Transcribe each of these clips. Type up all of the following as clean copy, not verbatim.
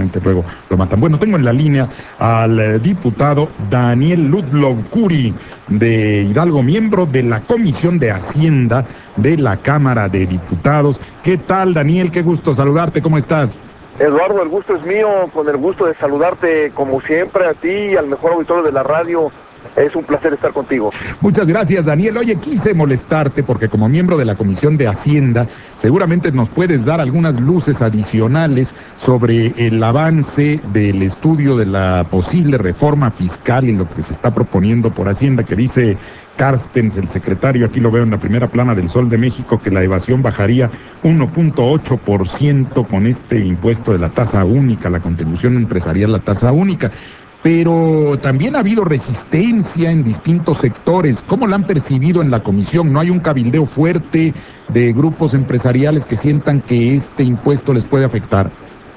seguramente luego lo matan. Bueno, tengo en la línea al diputado Daniel Ludlow Curi de Hidalgo, miembro de la Comisión de Hacienda de la Cámara de Diputados. ¿Qué tal, Daniel? Qué gusto saludarte, ¿cómo estás? Eduardo, el gusto es mío, con el gusto de saludarte como siempre a ti y al mejor auditorio de la radio. Es un placer estar contigo. Muchas gracias, Daniel. Oye, quise molestarte porque como miembro de la Comisión de Hacienda, seguramente nos puedes dar algunas luces adicionales sobre el avance del estudio de la posible reforma fiscal y lo que se está proponiendo por Hacienda, que dice Carstens, el secretario, aquí lo veo en la primera plana del Sol de México, que la evasión bajaría 1.8% con este impuesto de la tasa única, la contribución empresarial, la tasa única. Pero también ha habido resistencia en distintos sectores. ¿Cómo la han percibido en la comisión? ¿No hay un cabildeo fuerte de grupos empresariales que sientan que este impuesto les puede afectar?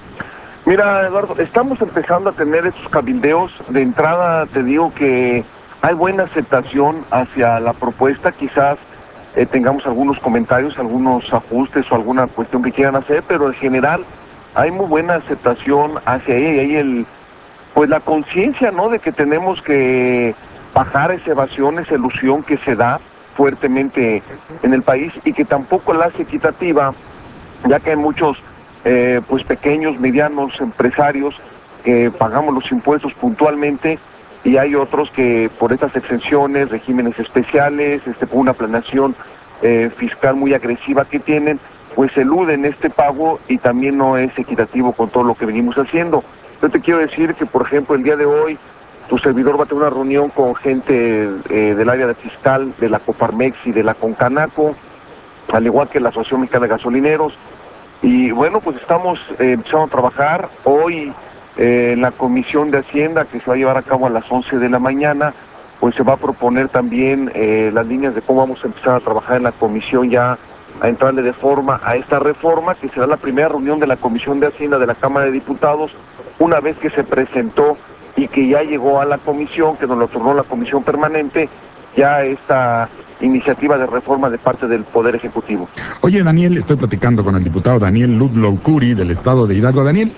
Mira, Eduardo, estamos empezando a tener estos cabildeos. De entrada te digo que hay buena aceptación hacia la propuesta. Quizás tengamos algunos comentarios, algunos ajustes o alguna cuestión que quieran hacer, pero en general hay muy buena aceptación hacia ella y hay pues la conciencia, ¿no?, de que tenemos que bajar esa evasión, esa ilusión que se da fuertemente en el país y que tampoco la hace equitativa, ya que hay muchos pues pequeños, medianos empresarios que pagamos los impuestos puntualmente y hay otros que por estas exenciones, regímenes especiales, por una planeación fiscal muy agresiva que tienen, pues eluden este pago y también no es equitativo con todo lo que venimos haciendo. Yo te quiero decir que, por ejemplo, el día de hoy, tu servidor va a tener una reunión con gente del área de fiscal, de la Coparmex y de la Concanaco, al igual que la Asociación Mexicana de Gasolineros. Y bueno, pues estamos empezando a trabajar. Hoy en la Comisión de Hacienda, que se va a llevar a cabo a las 11 de la mañana, pues se va a proponer también las líneas de cómo vamos a empezar a trabajar en la comisión ya a entrarle de forma a esta reforma, que será la primera reunión de la Comisión de Hacienda de la Cámara de Diputados, una vez que se presentó y que ya llegó a la comisión, que nos lo otorgó la comisión permanente, ya esta iniciativa de reforma de parte del Poder Ejecutivo. Oye, Daniel, estoy platicando con el diputado Daniel Ludlow Curi del estado de Hidalgo. Daniel,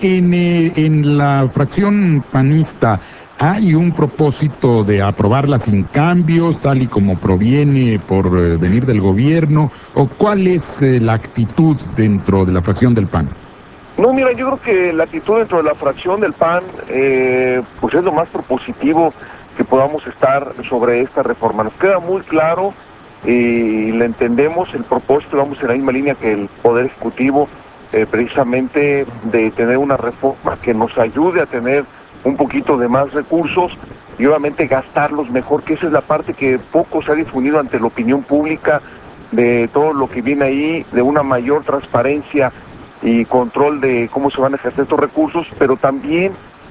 en la fracción panista, ¿hay un propósito de aprobarla sin cambios, tal y como proviene por venir del gobierno? ¿O cuál es la actitud dentro de la fracción del PAN? No, mira, yo creo que la actitud dentro de la fracción del PAN, pues es lo más propositivo que podamos estar sobre esta reforma. Nos queda muy claro y le entendemos el propósito, vamos en la misma línea que el Poder Ejecutivo, precisamente de tener una reforma que nos ayude a tener un poquito de más recursos y obviamente gastarlos mejor, que esa es la parte que poco se ha difundido ante la opinión pública de todo lo que viene ahí, de una mayor transparencia y control de cómo se van a ejercer estos recursos, pero también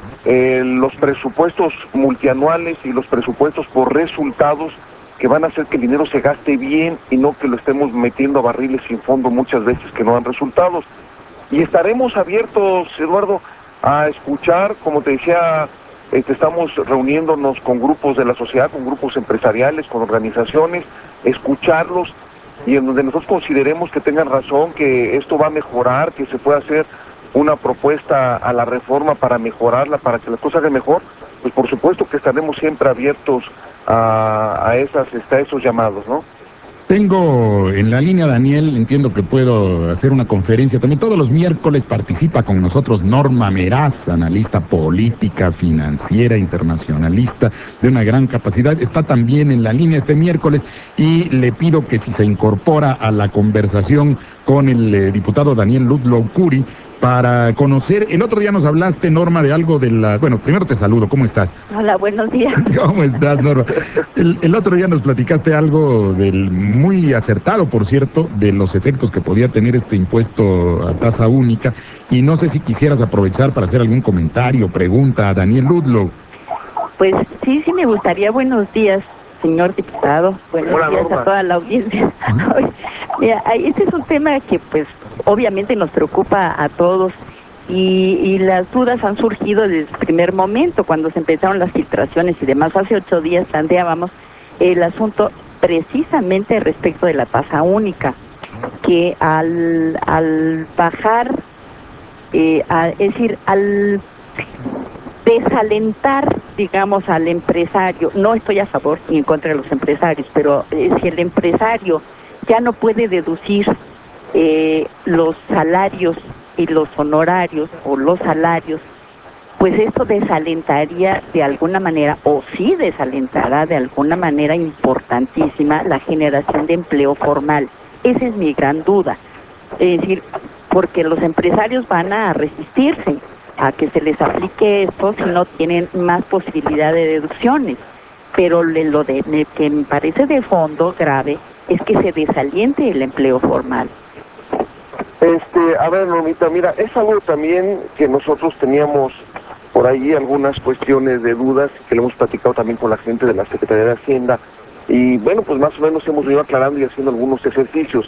los presupuestos multianuales y los presupuestos por resultados que van a hacer que el dinero se gaste bien y no que lo estemos metiendo a barriles sin fondo muchas veces que no dan resultados. Y estaremos abiertos, Eduardo, a escuchar, como te decía, estamos reuniéndonos con grupos de la sociedad, con grupos empresariales, con organizaciones, escucharlos y en donde nosotros consideremos que tengan razón, que esto va a mejorar, que se puede hacer una propuesta a la reforma para mejorarla, para que las cosas hagan mejor, pues por supuesto que estaremos siempre abiertos a esos llamados, ¿no? Tengo en la línea, Daniel, entiendo que puedo hacer una conferencia. También todos los miércoles participa con nosotros Norma Meraz, analista política, financiera, internacionalista, de una gran capacidad. Está también en la línea este miércoles y le pido que si se incorpora a la conversación con el diputado Daniel Ludlow Curi, para conocer, el otro día nos hablaste, Norma, de algo de la... Bueno, primero te saludo, ¿cómo estás? Hola, buenos días. ¿Cómo estás, Norma? El otro día nos platicaste algo del muy acertado, por cierto, de los efectos que podía tener este impuesto a tasa única, y no sé si quisieras aprovechar para hacer algún comentario, pregunta a Daniel Ludlow. Pues sí me gustaría. Buenos días, señor diputado. Buenos Hola, días Norma. a toda la audiencia. Mira, este es un tema que pues obviamente nos preocupa a todos y las dudas han surgido desde el primer momento, cuando se empezaron las filtraciones y demás. Hace 8 días planteábamos el asunto precisamente respecto de la tasa única, que al bajar Es decir, al desalentar, digamos, al empresario, no estoy a favor ni en contra de los empresarios, pero si el empresario ya no puede deducir los salarios y los honorarios o los salarios, pues esto desalentaría de alguna manera, o sí desalentará de alguna manera importantísima la generación de empleo formal. Esa es mi gran duda. Es decir, porque los empresarios van a resistirse a que se les aplique esto si no tienen más posibilidad de deducciones. Pero lo que me parece de fondo grave es que se desaliente el empleo formal. A ver, Normita, mira, es algo también que nosotros teníamos por ahí algunas cuestiones de dudas que le hemos platicado también con la gente de la Secretaría de Hacienda y bueno, pues más o menos hemos ido aclarando y haciendo algunos ejercicios.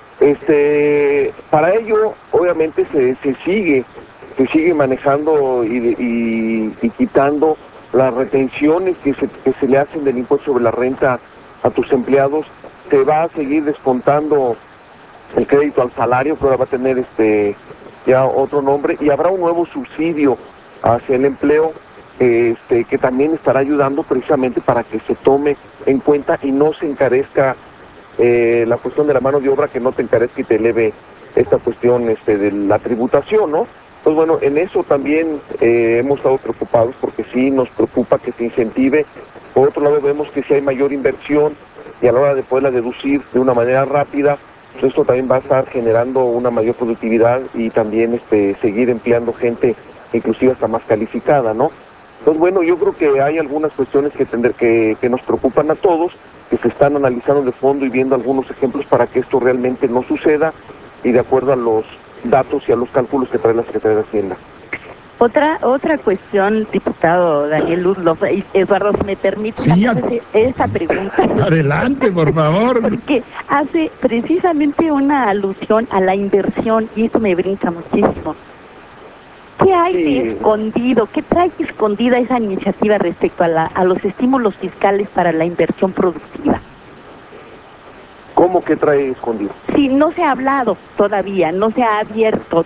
Para ello, obviamente se sigue manejando y quitando las retenciones que se le hacen del impuesto sobre la renta a tus empleados. Se va a seguir descontando el crédito al salario, que ahora va a tener ya otro nombre, y habrá un nuevo subsidio hacia el empleo que también estará ayudando precisamente para que se tome en cuenta y no se encarezca la cuestión de la mano de obra, que no te encarezca y te eleve esta cuestión de la tributación, ¿no? Pues bueno, en eso también hemos estado preocupados porque sí nos preocupa que se incentive. Por otro lado, vemos que si hay mayor inversión y a la hora de poderla deducir de una manera rápida, pues esto también va a estar generando una mayor productividad y también seguir empleando gente inclusive hasta más calificada, ¿no? Entonces, bueno, yo creo que hay algunas cuestiones que nos preocupan a todos, que se están analizando de fondo y viendo algunos ejemplos para que esto realmente no suceda y de acuerdo a los datos y a los cálculos que trae la Secretaría de Hacienda. Otra cuestión, diputado Daniel Ludlow, Eduardo, si me permite Sí, esa pregunta. Adelante, por favor. Porque hace precisamente una alusión a la inversión y esto me brinca muchísimo. ¿Qué hay de escondido? ¿Qué trae escondida esa iniciativa respecto a los estímulos fiscales para la inversión productiva? ¿Cómo que trae escondido? Sí, no se ha hablado todavía, no se ha abierto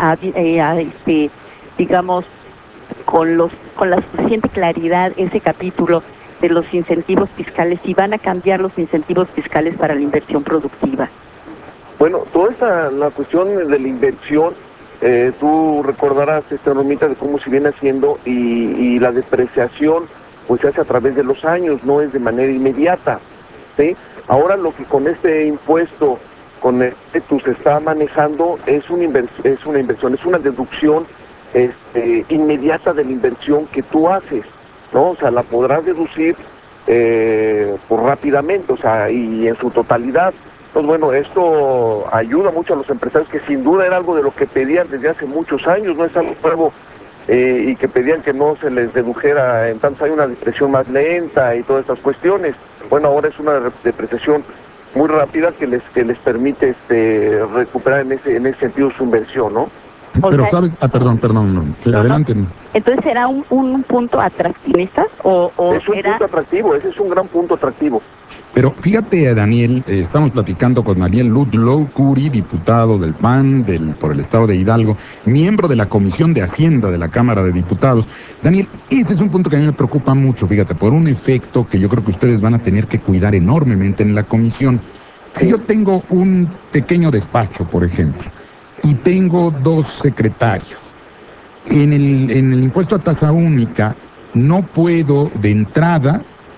digamos, con la suficiente claridad ese capítulo de los incentivos fiscales, y van a cambiar los incentivos fiscales para la inversión productiva. Bueno, toda la cuestión de la inversión, tú recordarás, Normita, de cómo se viene haciendo y la depreciación pues se hace a través de los años, no es de manera inmediata, ¿sí? Ahora lo que con este impuesto, con se está manejando es una inversión, es una deducción inmediata de la inversión que tú haces, ¿no? O sea, la podrás deducir pues rápidamente, o sea, y en su totalidad. Pues bueno, esto ayuda mucho a los empresarios, que sin duda era algo de lo que pedían desde hace muchos años, no es algo nuevo, y que pedían que no se les dedujera, entonces hay una depreciación más lenta y todas estas cuestiones. Bueno, ahora es una depreciación muy rápida que les permite recuperar en ese sentido su inversión, ¿no? Pero sabes, perdón, sí, adelante. Entonces, ¿será un punto atractivista o es un punto atractivo, ese es un gran punto atractivo. Pero fíjate, Daniel, estamos platicando con Daniel Ludlow Curi, diputado del PAN por el estado de Hidalgo, miembro de la Comisión de Hacienda de la Cámara de Diputados. Daniel, ese es un punto que a mí me preocupa mucho, fíjate, por un efecto que yo creo que ustedes van a tener que cuidar enormemente en la comisión. Si yo tengo un pequeño despacho, por ejemplo, y tengo 2 secretarias, en el impuesto a tasa única no puedo de entrada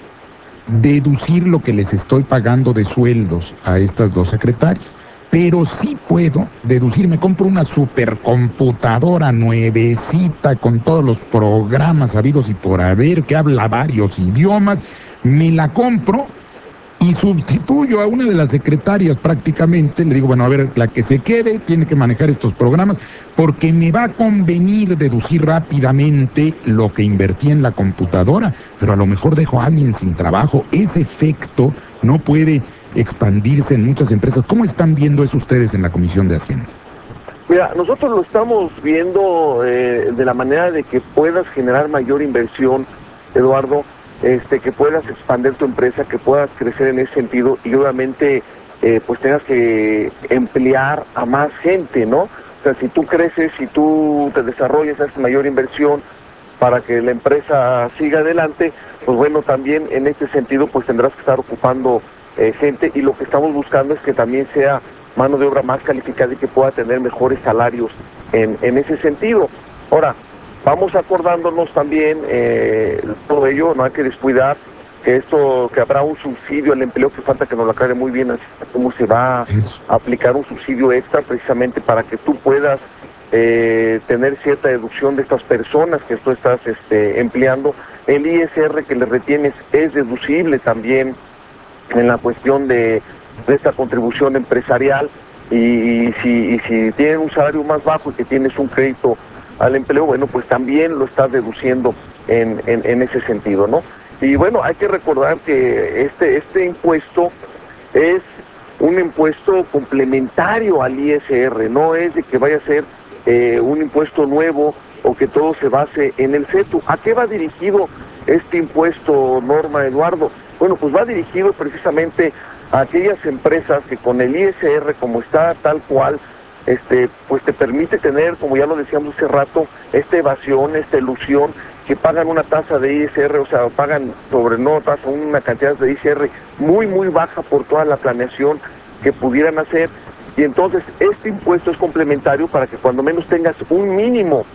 deducir lo que les estoy pagando de sueldos a estas 2 secretarias, pero sí puedo deducir, me compro una supercomputadora nuevecita con todos los programas habidos y por haber, que habla varios idiomas, me la compro y sustituyo a una de las secretarias prácticamente, le digo, bueno, a ver, la que se quede tiene que manejar estos programas porque me va a convenir deducir rápidamente lo que invertí en la computadora, pero a lo mejor dejo a alguien sin trabajo. Ese efecto no puede expandirse en muchas empresas. ¿Cómo están viendo eso ustedes en la Comisión de Hacienda? Mira, nosotros lo estamos viendo de la manera de que puedas generar mayor inversión, Eduardo, que puedas expandir tu empresa, que puedas crecer en ese sentido y obviamente pues tengas que emplear a más gente, ¿no? O sea, si tú creces, si tú te desarrollas, haces mayor inversión para que la empresa siga adelante, pues bueno, también en este sentido pues tendrás que estar ocupando gente, y lo que estamos buscando es que también sea mano de obra más calificada y que pueda tener mejores salarios en ese sentido. Ahora, vamos acordándonos también todo ello, no hay que descuidar que que habrá un subsidio al empleo, que falta que nos lo aclare muy bien así cómo se va a aplicar un subsidio extra precisamente para que tú puedas tener cierta deducción de estas personas que tú estás empleando. El ISR que le retienes es deducible también en la cuestión de esta contribución empresarial, y si tienen un salario más bajo y que tienes un crédito al empleo, bueno, pues también lo estás deduciendo en ese sentido, ¿no? Y bueno, hay que recordar que este impuesto es un impuesto complementario al ISR, no es de que vaya a ser un impuesto nuevo o que todo se base en el CETU. ¿A qué va dirigido este impuesto, Norma, Eduardo? Bueno, pues va dirigido precisamente a aquellas empresas que con el ISR, como está tal cual, pues te permite tener, como ya lo decíamos hace rato, esta evasión, esta elusión, que pagan una tasa de ISR, o sea, pagan sobre no tasa, una cantidad de ISR muy, muy baja por toda la planeación que pudieran hacer. Y entonces este impuesto es complementario para que cuando menos tengas un mínimo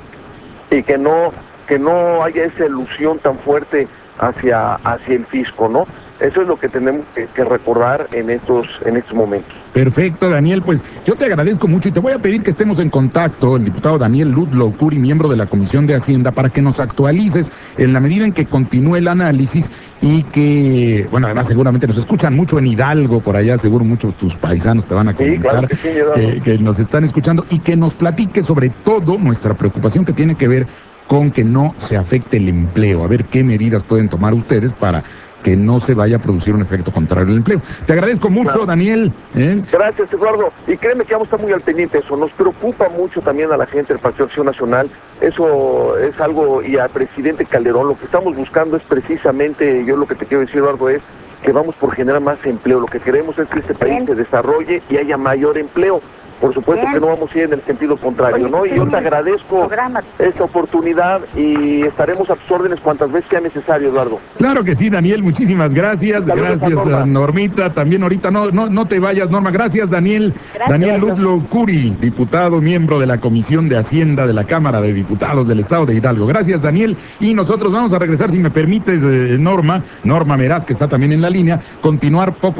y que no haya esa ilusión tan fuerte hacia el fisco, ¿no? Eso es lo que tenemos que recordar en estos momentos. Perfecto, Daniel, pues yo te agradezco mucho y te voy a pedir que estemos en contacto, el diputado Daniel Ludlow Curi, miembro de la Comisión de Hacienda, para que nos actualices en la medida en que continúe el análisis y que, bueno, además seguramente nos escuchan mucho en Hidalgo, por allá seguro muchos tus paisanos te van a comentar, sí, claro que, sí, que nos están escuchando, y que nos platique sobre todo nuestra preocupación que tiene que ver con que no se afecte el empleo, a ver qué medidas pueden tomar ustedes para que no se vaya a producir un efecto contrario al empleo. Te agradezco mucho, claro, Daniel. Gracias, Eduardo. Y créeme que vamos a estar muy al pendiente de eso. Nos preocupa mucho también a la gente del Partido Acción Nacional. Eso es algo, y al presidente Calderón, lo que estamos buscando es precisamente, yo lo que te quiero decir, Eduardo, es que vamos por generar más empleo. Lo que queremos es que este país se desarrolle y haya mayor empleo. Por supuesto que no vamos a ir en el sentido contrario, ¿no? Y yo te agradezco esta oportunidad y estaremos a tus órdenes cuantas veces sea necesario, Eduardo. Claro que sí, Daniel, muchísimas gracias. Saludos gracias a Normita, también ahorita no te vayas, Norma. Gracias, Daniel. Gracias. Daniel Ludlow Curi, diputado, miembro de la Comisión de Hacienda de la Cámara de Diputados del Estado de Hidalgo. Gracias, Daniel. Y nosotros vamos a regresar, si me permites, Norma Meraz, que está también en la línea, continuar poco